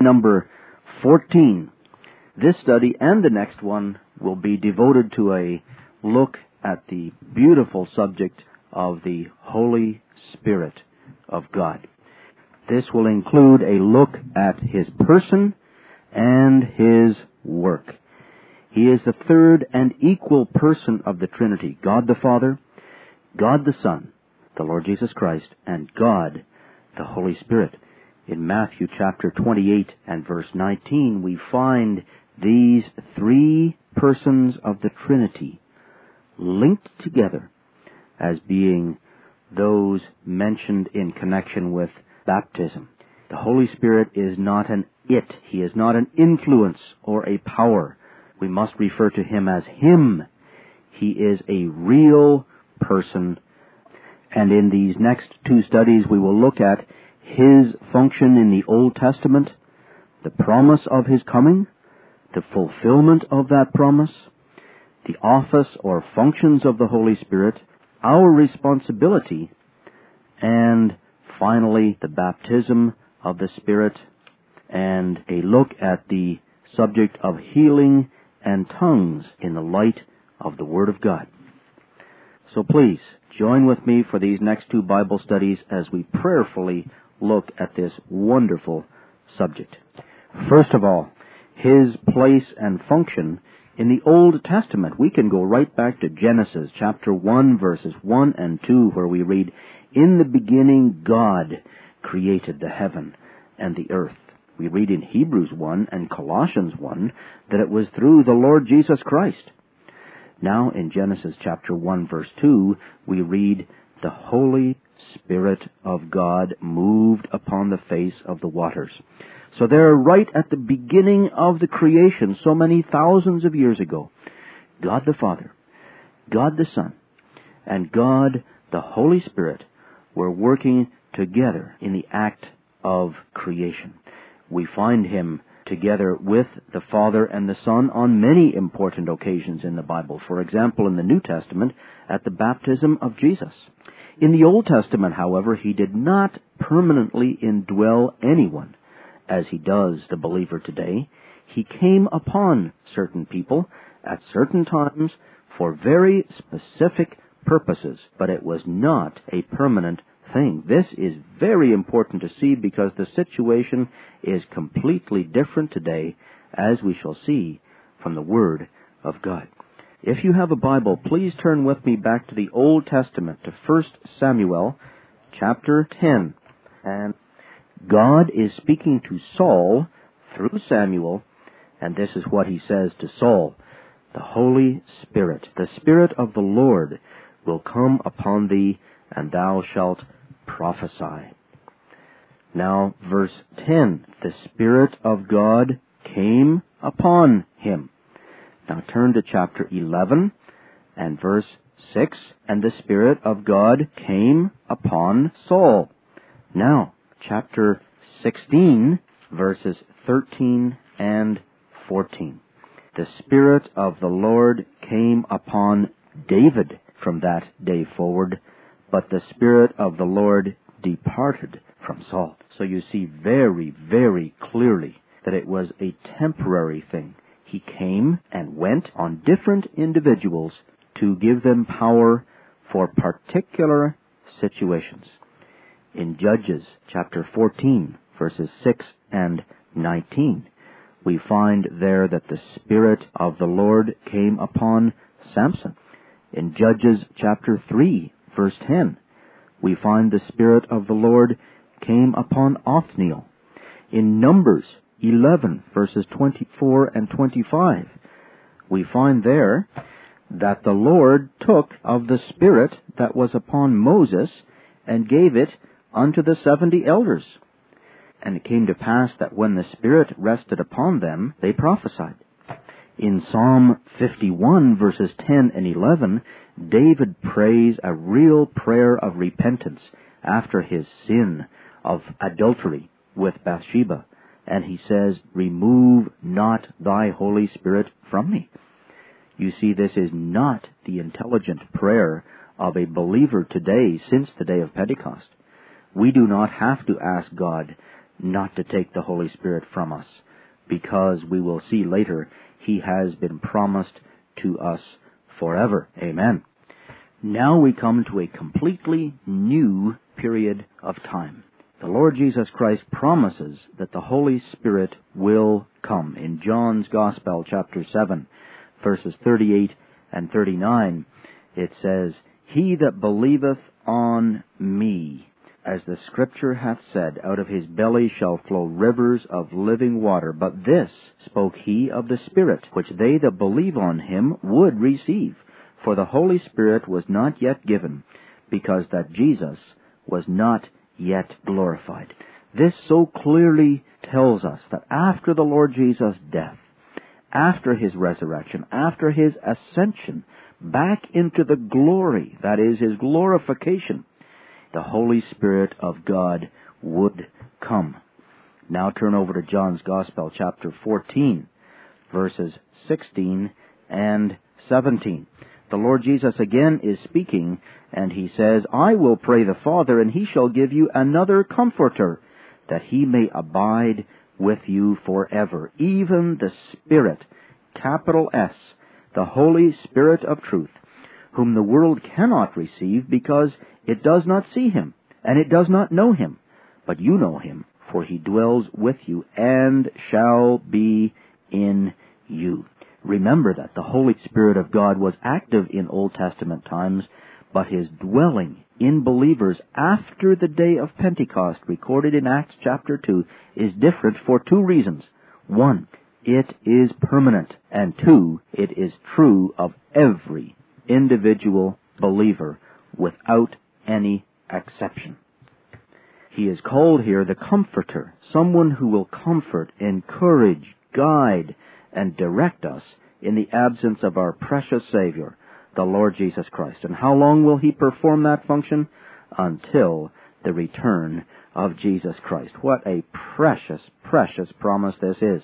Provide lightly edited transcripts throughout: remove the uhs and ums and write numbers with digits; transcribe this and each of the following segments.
number 14. This study and the next one will be devoted to a look at the beautiful subject of the Holy Spirit of God. This will include a look at His person and His work. He is the third and equal person of the Trinity, God the Father, God the Son, the Lord Jesus Christ, and God the Holy Spirit. In Matthew chapter 28 and verse 19, we find these three persons of the Trinity linked together as being those mentioned in connection with baptism. The Holy Spirit is not an it. He is not an influence or a power. We must refer to Him as Him. He is a real person. And in these next two studies, we will look at His function in the Old Testament, the promise of His coming, the fulfillment of that promise, the office or functions of the Holy Spirit, our responsibility, and finally the baptism of the Spirit, and a look at the subject of healing and tongues in the light of the Word of God. So please, join with me for these next two Bible studies as we prayerfully look at this wonderful subject. First of all, His place and function in the Old Testament. We can go right back to Genesis chapter 1, verses 1 and 2, where we read, "In the beginning God created the heaven and the earth." We read in Hebrews 1 and Colossians 1 that it was through the Lord Jesus Christ. Now in Genesis chapter 1, verse 2, we read, "The Holy Spirit of God moved upon the face of the waters." So there, right at the beginning of the creation, so many thousands of years ago, God the Father, God the Son, and God the Holy Spirit were working together in the act of creation. We find Him together with the Father and the Son on many important occasions in the Bible. For example, in the New Testament, at the baptism of Jesus. In the Old Testament, however, He did not permanently indwell anyone, as He does the believer today. He came upon certain people at certain times for very specific purposes, but it was not a permanent thing. This is very important to see because the situation is completely different today, as we shall see from the Word of God. If you have a Bible, please turn with me back to the Old Testament, to 1 Samuel chapter 10. And God is speaking to Saul through Samuel, and this is what He says to Saul: "The Holy Spirit, the Spirit of the Lord, will come upon thee, and thou shalt prophesy." Now, verse 10, "The Spirit of God came upon him." Now turn to chapter 11 and verse 6, "And the Spirit of God came upon Saul." Now, chapter 16, verses 13 and 14. "The Spirit of the Lord came upon David from that day forward, but the Spirit of the Lord departed from Saul." So you see very, very clearly that it was a temporary thing. He came and went on different individuals to give them power for particular situations. In Judges chapter 14, verses 6 and 19, we find there that the Spirit of the Lord came upon Samson. In Judges chapter 3, verse 10, we find the Spirit of the Lord came upon Othniel. In Numbers 11, verses 24 and 25, we find there that the Lord took of the Spirit that was upon Moses and gave it unto the 70 elders. And it came to pass that when the Spirit rested upon them, they prophesied. In Psalm 51, verses 10 and 11, David prays a real prayer of repentance after his sin of adultery with Bathsheba. And he says, "Remove not thy Holy Spirit from me." You see, this is not the intelligent prayer of a believer today since the day of Pentecost. We do not have to ask God not to take the Holy Spirit from us, because we will see later He has been promised to us forever. Amen. Now we come to a completely new period of time. The Lord Jesus Christ promises that the Holy Spirit will come. In John's Gospel, chapter 7, verses 38 and 39, it says, "He that believeth on me, as the Scripture hath said, out of his belly shall flow rivers of living water. But this spoke he of the Spirit, which they that believe on him would receive. For the Holy Spirit was not yet given, because that Jesus was not yet glorified." This so clearly tells us that after the Lord Jesus' death, after His resurrection, after His ascension back into the glory, that is, His glorification, the Holy Spirit of God would come. Now turn over to John's Gospel, chapter 14, verses 16 and 17. The Lord Jesus again is speaking, and He says, "I will pray the Father, and He shall give you another Comforter, that He may abide with you forever, even the Spirit," capital S, the Holy Spirit of truth, whom the world cannot receive, because it does not see Him, and it does not know Him. But you know Him, for He dwells with you, and shall be in you. Remember that the Holy Spirit of God was active in Old Testament times, but His dwelling in believers after the day of Pentecost, recorded in Acts chapter 2, is different for two reasons. One, it is permanent, and two, it is true of every individual believer without any exception. He is called here the Comforter, someone who will comfort, encourage, guide, and direct us in the absence of our precious Savior, the Lord Jesus Christ. And how long will He perform that function? Until the return of Jesus Christ. What a precious, precious promise this is.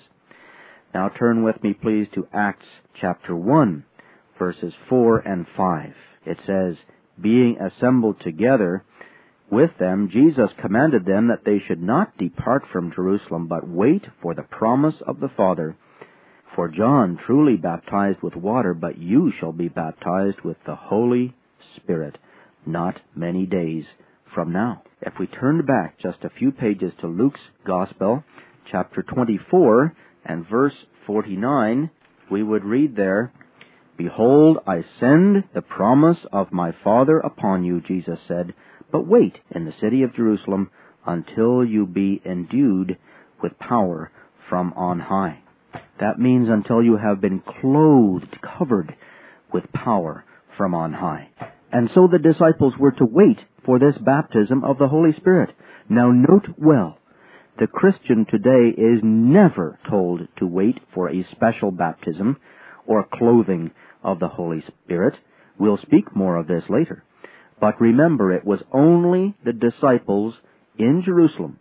Now turn with me, please, to Acts chapter 1, verses 4 and 5. It says, "Being assembled together with them, Jesus commanded them that they should not depart from Jerusalem, but wait for the promise of the Father. For John truly baptized with water, but you shall be baptized with the Holy Spirit not many days from now." If we turned back just a few pages to Luke's Gospel, chapter 24 and verse 49, we would read there, "Behold, I send the promise of my Father upon you," Jesus said, "but wait in the city of Jerusalem until you be endued with power from on high." That means until you have been clothed, covered with power from on high. And so the disciples were to wait for this baptism of the Holy Spirit. Now note well, the Christian today is never told to wait for a special baptism or clothing of the Holy Spirit. We'll speak more of this later. But remember, it was only the disciples in Jerusalem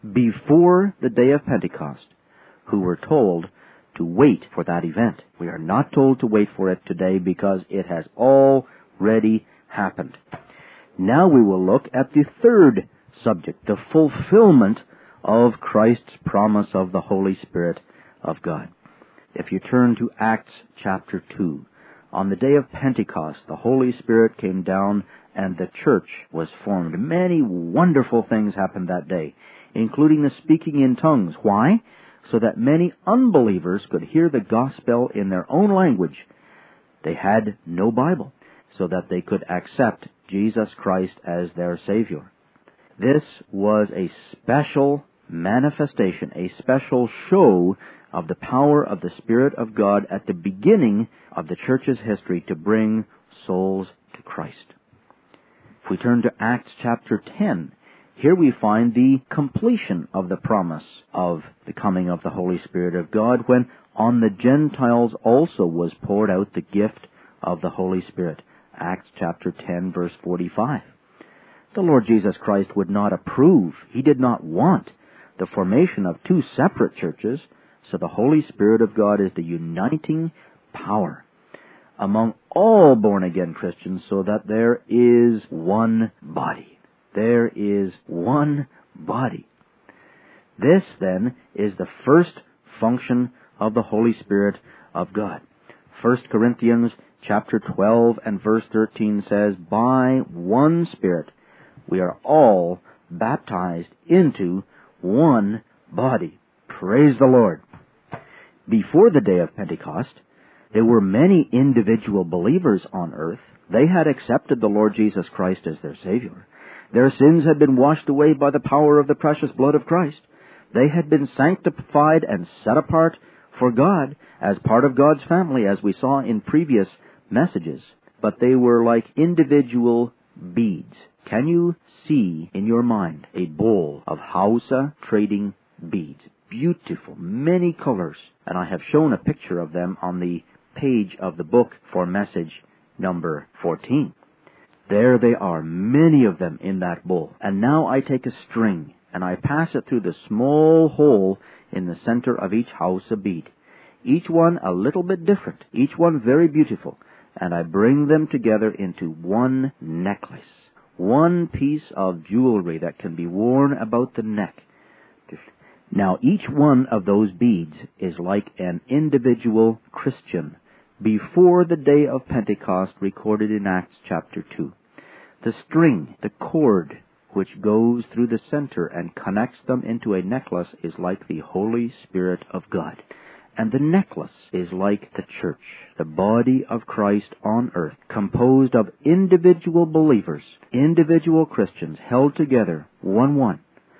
before the day of Pentecost who were told to wait for that event. We are not told to wait for it today because it has already happened. Now we will look at the third subject, the fulfillment of Christ's promise of the Holy Spirit of God. If you turn to Acts chapter 2, on the day of Pentecost, the Holy Spirit came down and the church was formed. Many wonderful things happened that day, including the speaking in tongues. Why? So that many unbelievers could hear the gospel in their own language. They had no Bible, so that they could accept Jesus Christ as their Savior. This was a special manifestation, a special show of the power of the Spirit of God at the beginning of the church's history to bring souls to Christ. If we turn to Acts chapter 10, here we find the completion of the promise of the coming of the Holy Spirit of God, when on the Gentiles also was poured out the gift of the Holy Spirit. Acts chapter 10, verse 45. The Lord Jesus Christ would not approve, He did not want the formation of two separate churches, so the Holy Spirit of God is the uniting power among all born-again Christians, so that there is one body. There is one body. This, then, is the first function of the Holy Spirit of God. 1 Corinthians chapter 12 and verse 13 says, by one Spirit we are all baptized into one body. Praise the Lord. Before the day of Pentecost, there were many individual believers on earth. They had accepted the Lord Jesus Christ as their Savior. Their sins had been washed away by the power of the precious blood of Christ. They had been sanctified and set apart for God as part of God's family, as we saw in previous messages. But they were like individual beads. Can you see in your mind a bowl of Hausa trading beads? Beautiful, many colors. And I have shown a picture of them on the page of the book for message number 14. There they are, many of them in that bowl. And now I take a string and I pass it through the small hole in the center of each Hausa bead. Each one a little bit different, each one very beautiful. And I bring them together into one necklace. One piece of jewelry that can be worn about the neck. Now, each one of those beads is like an individual Christian before the day of Pentecost recorded in Acts chapter 2. The string, the cord, which goes through the center and connects them into a necklace is like the Holy Spirit of God. And the necklace is like the church, the body of Christ on earth, composed of individual believers, individual Christians, held together, one,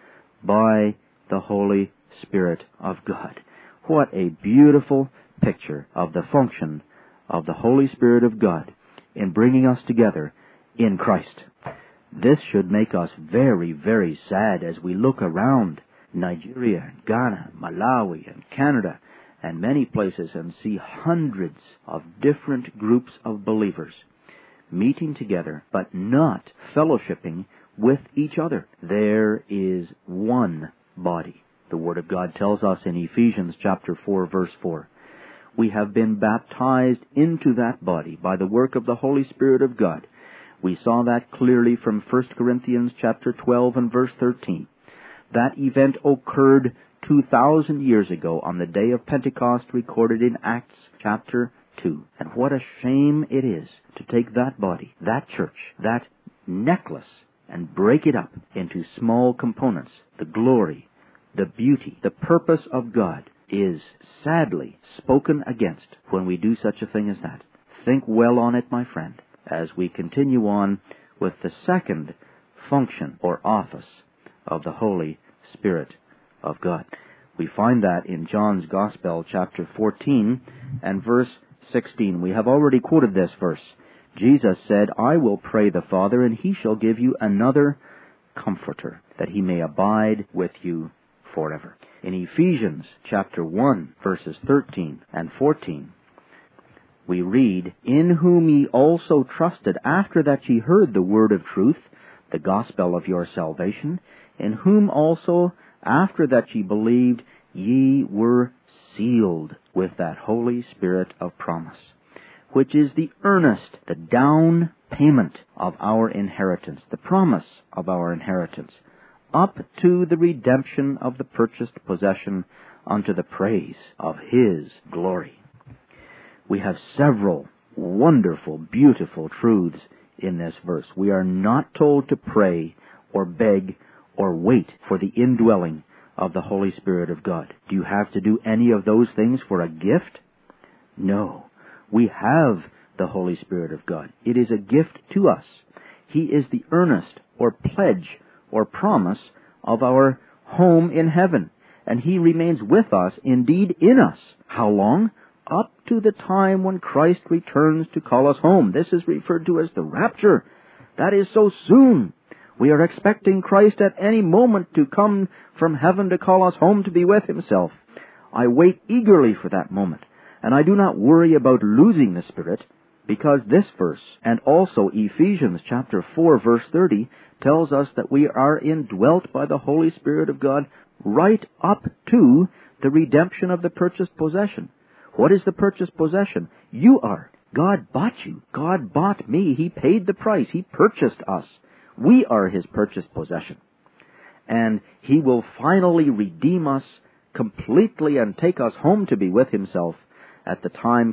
by the Holy Spirit of God. What a beautiful picture of the function of the Holy Spirit of God in bringing us together in Christ. This should make us very, very sad as we look around Nigeria, Ghana, Malawi, and Canada, and many places, and see hundreds of different groups of believers meeting together, but not fellowshipping with each other. There is one body. The Word of God tells us in Ephesians chapter 4, verse 4, we have been baptized into that body by the work of the Holy Spirit of God. We saw that clearly from 1 Corinthians chapter 12 and verse 13. That event occurred 2,000 years ago on the day of Pentecost recorded in Acts chapter 2. And what a shame it is to take that body, that church, that necklace, and break it up into small components. The glory, the beauty, the purpose of God is sadly spoken against when we do such a thing as that. Think well on it, my friend, as we continue on with the second function or office of the Holy Spirit of God. We find that in John's Gospel, chapter 14 and verse 16. We have already quoted this verse. Jesus said, I will pray the Father, and he shall give you another Comforter, that he may abide with you forever. In Ephesians chapter 1, verses 13 and 14, we read, in whom ye also trusted after that ye heard the word of truth, the gospel of your salvation, in whom also after that ye believed, ye were sealed with that Holy Spirit of promise, which is the earnest, the down payment of our inheritance, the promise of our inheritance, up to the redemption of the purchased possession unto the praise of his glory. We have several wonderful, beautiful truths in this verse. We are not told to pray or beg or wait for the indwelling of the Holy Spirit of God. Do you have to do any of those things for a gift? No. We have the Holy Spirit of God. It is a gift to us. He is the earnest or pledge or promise of our home in heaven. And he remains with us, indeed in us. How long? Up to the time when Christ returns to call us home. This is referred to as the rapture. That is so soon. We are expecting Christ at any moment to come from heaven to call us home to be with himself. I wait eagerly for that moment, and I do not worry about losing the Spirit, because this verse, and also Ephesians chapter 4, verse 30, tells us that we are indwelt by the Holy Spirit of God right up to the redemption of the purchased possession. What is the purchased possession? You are. God bought you. God bought me. He paid the price. He purchased us. We are his purchased possession. and He will finally redeem us completely and take us home to be with Himself at the time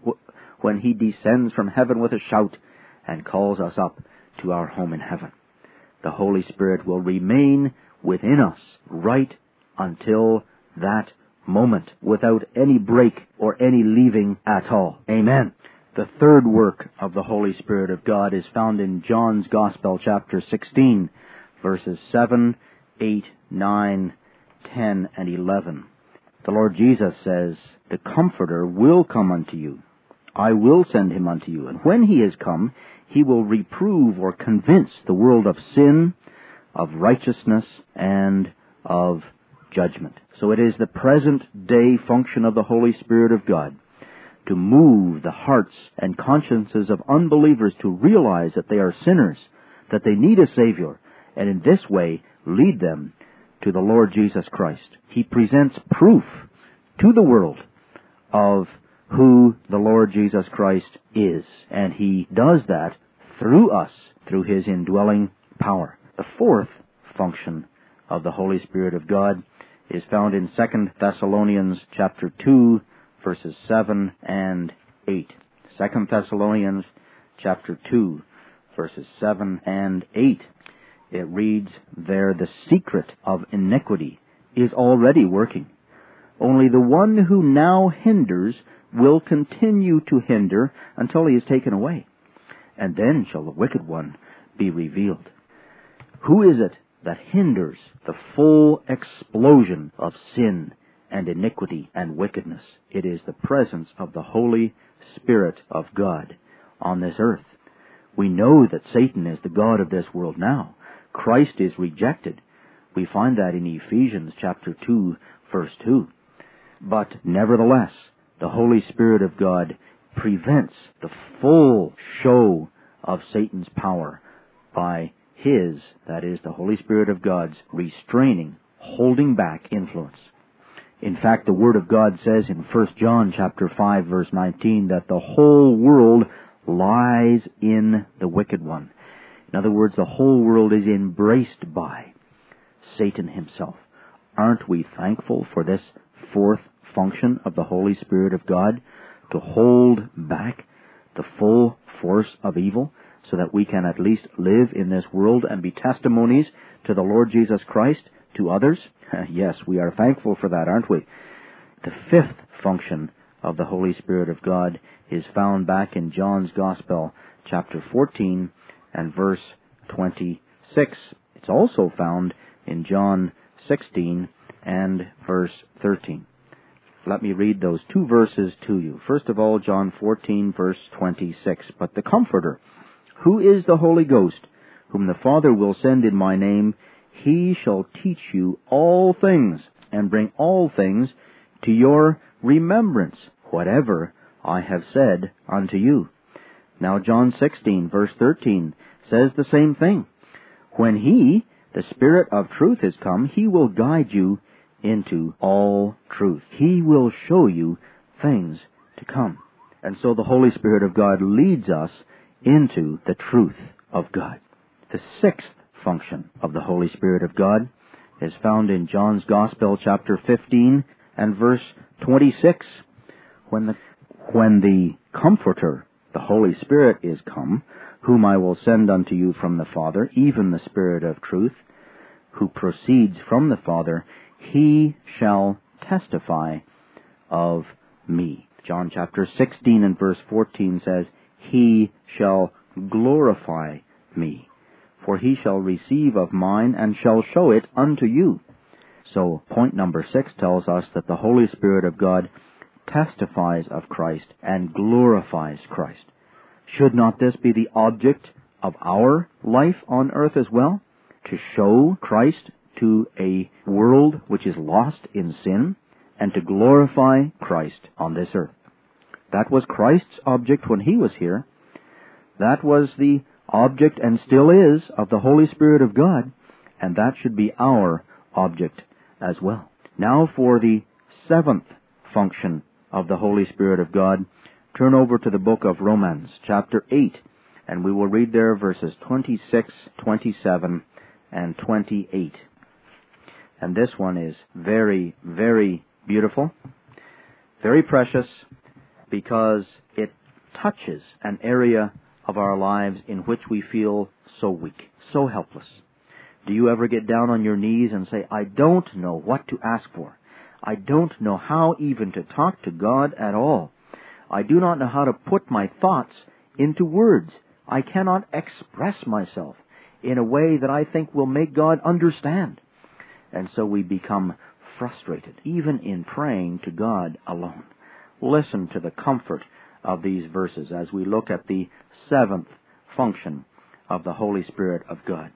when He descends from heaven with a shout and calls us up to our home in heaven. The Holy Spirit will remain within us right until that moment, without any break or any leaving at all. Amen. The third work of the Holy Spirit of God is found in John's Gospel, chapter 16, verses 7, 8, 9, 10, and 11. The Lord Jesus says, "The Comforter will come unto you. I will send Him unto you. And when He is come, He will reprove or convince the world of sin, of righteousness, and of judgment." So it is the present day function of the Holy Spirit of God to move the hearts and consciences of unbelievers to realize that they are sinners, that they need a Savior, and in this way lead them to the Lord Jesus Christ. He presents proof to the world of who the Lord Jesus Christ is, and He does that through us, through His indwelling power. The fourth function of the Holy Spirit of God is found in 2 Thessalonians chapter 2, verses 7 and 8. 2 Thessalonians chapter 2, verses 7 and 8. It reads there, "The secret of iniquity is already working. Only the one who now hinders will continue to hinder until he is taken away. And then shall the wicked one be revealed." Who is it that hinders the full explosion of sin and iniquity and wickedness? It is the presence of the Holy Spirit of God on this earth. We know that Satan is the god of this world now. Christ is rejected. We find that in Ephesians chapter 2, verse 2. But nevertheless, the Holy Spirit of God prevents the full show of Satan's power by His, that is, the Holy Spirit of God's restraining, holding back influence. In fact, the Word of God says in 1 John chapter 5, verse 19, that the whole world lies in the wicked one. In other words, the whole world is embraced by Satan himself. Aren't we thankful for this fourth function of the Holy Spirit of God, to hold back the full force of evil, so that we can at least live in this world and be testimonies to the Lord Jesus Christ to others? Yes, we are thankful for that, aren't we? The fifth function of the Holy Spirit of God is found back in John's Gospel, chapter 14 and verse 26. It's also found in John 16 and verse 13. Let me read those two verses to you. First of all, John 14, verse 26. "But the Comforter, who is the Holy Ghost, whom the Father will send in my name, He shall teach you all things, and bring all things to your remembrance, whatever I have said unto you." Now John 16, verse 13, says the same thing. "When He, the Spirit of truth, is come, He will guide you into all truth." He will show you things to come. And so the Holy Spirit of God leads us into the truth of God. The sixth function of the Holy Spirit of God is found in John's Gospel, chapter 15 and verse 26. When the Comforter, the Holy Spirit, is come, whom I will send unto you from the Father, even the Spirit of truth, who proceeds from the Father, He shall testify of me. John chapter 16 and verse 14 says, "He shall glorify me, for He shall receive of mine and shall show it unto you." So point number 6 tells us that the Holy Spirit of God testifies of Christ and glorifies Christ. Should not this be the object of our life on earth as well? To show Christ to a world which is lost in sin, and to glorify Christ on this earth. That was Christ's object when He was here. That was the object, and still is, of the Holy Spirit of God, and that should be our object as well. Now for the seventh function of the Holy Spirit of God, turn over to the book of Romans, chapter 8, and we will read there verses 26, 27, and 28. And this one is very, very beautiful, very precious, because it touches an area of our lives in which we feel so weak, so helpless. Do you ever get down on your knees and say, I don't know what to ask for. I don't know how even to talk to God at all. I do not know how to put my thoughts into words. I cannot express myself in a way that I think will make God understand. And so we become frustrated, even in praying to God alone. Listen to the comfort of these verses as we look at the seventh function of the Holy Spirit of God.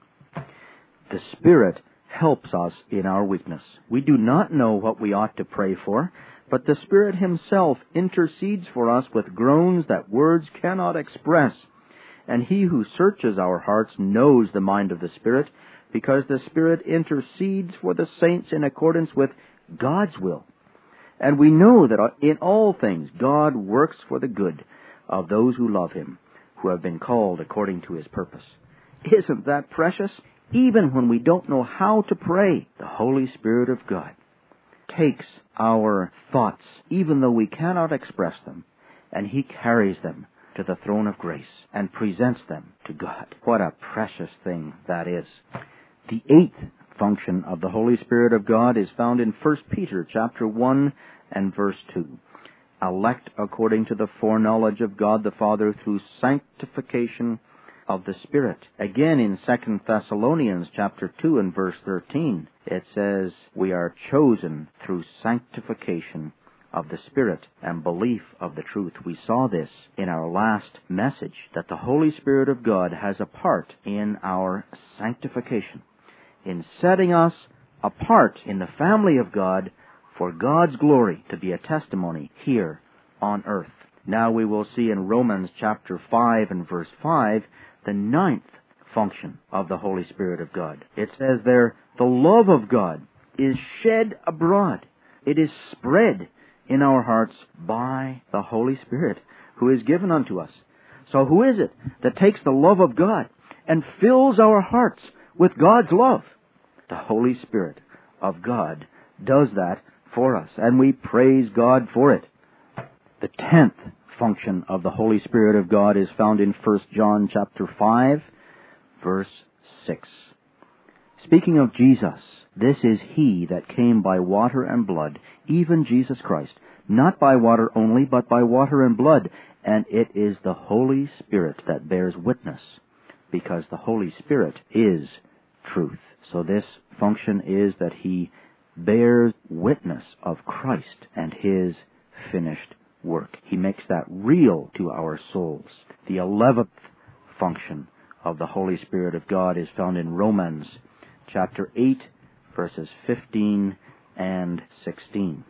The Spirit helps us in our weakness. We do not know what we ought to pray for, but the Spirit Himself intercedes for us with groans that words cannot express. And He who searches our hearts knows the mind of the Spirit, because the Spirit intercedes for the saints in accordance with God's will. And we know that in all things God works for the good of those who love Him, who have been called according to His purpose. Isn't that precious? Even when we don't know how to pray, the Holy Spirit of God takes our thoughts, even though we cannot express them, and He carries them to the throne of grace and presents them to God. What a precious thing that is. The eighth function of the Holy Spirit of God is found in 1 Peter chapter 1 and verse 2. Elect according to the foreknowledge of God the Father through sanctification of the Spirit. Again in 2 Thessalonians chapter 2 and verse 13, it says, we are chosen through sanctification of the Spirit and belief of the truth. We saw this in our last message, that the Holy Spirit of God has a part in our sanctification, in setting us apart in the family of God for God's glory, to be a testimony here on earth. Now we will see in Romans chapter 5 and verse 5, the ninth function of the Holy Spirit of God. It says there, the love of God is shed abroad. It is spread in our hearts by the Holy Spirit, who is given unto us. So who is it that takes the love of God and fills our hearts with God's love? The Holy Spirit of God does that for us, and we praise God for it. The 10th function of the Holy Spirit of God is found in 1 John chapter 5, verse 6. Speaking of Jesus, this is He that came by water and blood, even Jesus Christ, not by water only, but by water and blood. And it is the Holy Spirit that bears witness, because the Holy Spirit is truth. So this function is that He bears witness of Christ and His finished work. He makes that real to our souls. The 11th function of the Holy Spirit of God is found in Romans chapter 8, verses 15 and 16.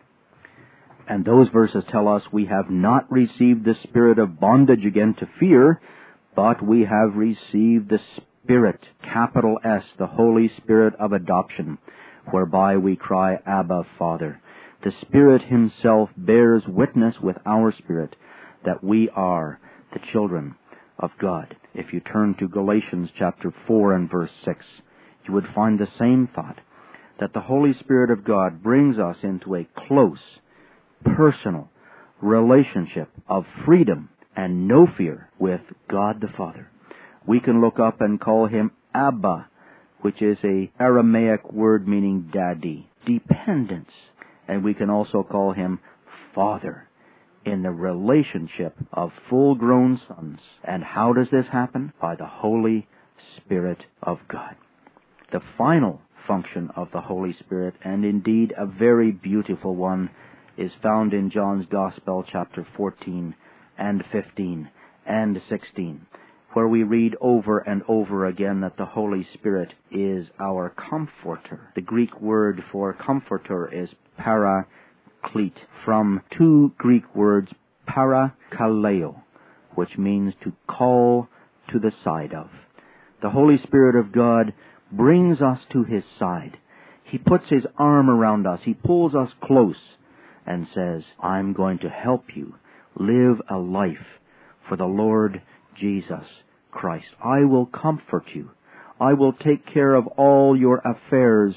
And those verses tell us we have not received the spirit of bondage again to fear, but we have received the Spirit, capital S, the Holy Spirit of adoption, whereby we cry, Abba, Father. The Spirit Himself bears witness with our spirit that we are the children of God. If you turn to Galatians chapter 4 and verse 6, you would find the same thought, that the Holy Spirit of God brings us into a close, personal relationship of freedom and no fear with God the Father. We can look up and call Him Abba, which is an Aramaic word meaning daddy, dependence. And we can also call Him Father in the relationship of full-grown sons. And how does this happen? By the Holy Spirit of God. The final function of the Holy Spirit, and indeed a very beautiful one, is found in John's Gospel, chapter 14 and 15 and 16, where we read over and over again that the Holy Spirit is our comforter. The Greek word for comforter is paraclete, from two Greek words, parakaleo, which means to call to the side of. The Holy Spirit of God brings us to His side. He puts His arm around us. He pulls us close and says, I'm going to help you live a life for the Lord Jesus Christ. I will comfort you. I will take care of all your affairs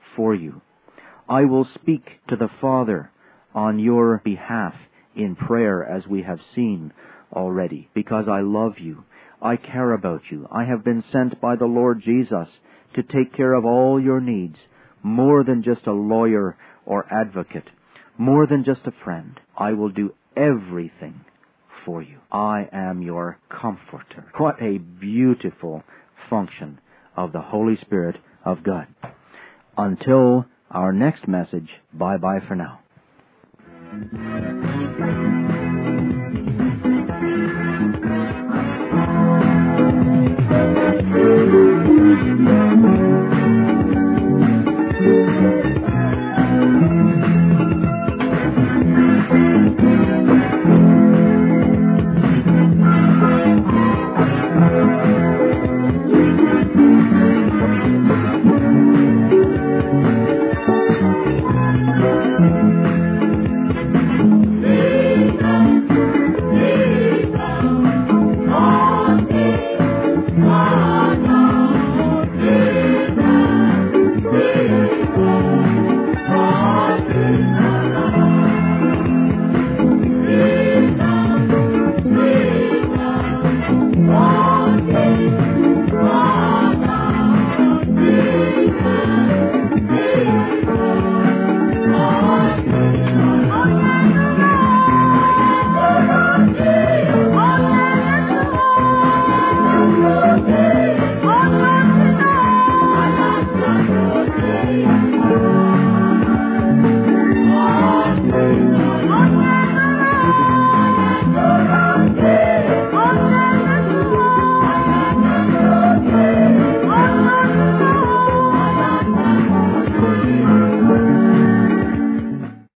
for you. I will speak to the Father on your behalf in prayer, as we have seen already, because I love you. I care about you. I have been sent by the Lord Jesus to take care of all your needs, more than just a lawyer or advocate, more than just a friend. I will do everything for you. I am your comforter. What a beautiful function of the Holy Spirit of God. Until our next message, bye-bye for now.